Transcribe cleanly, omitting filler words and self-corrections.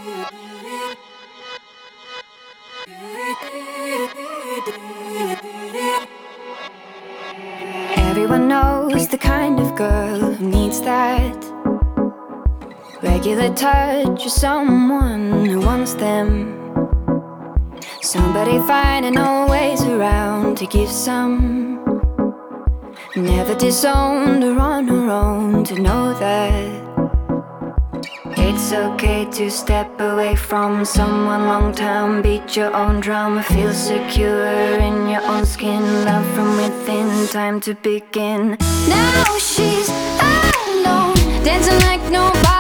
Everyone knows the kind of girl who needs that regular touch, or someone who wants them. Somebody finding always around to give some. Never disowned or on her own, to know that it's okay to step away from someone long term. Beat your own drama, feel secure in your own skin. Love from within, time to begin. Now she's alone, dancing like nobody.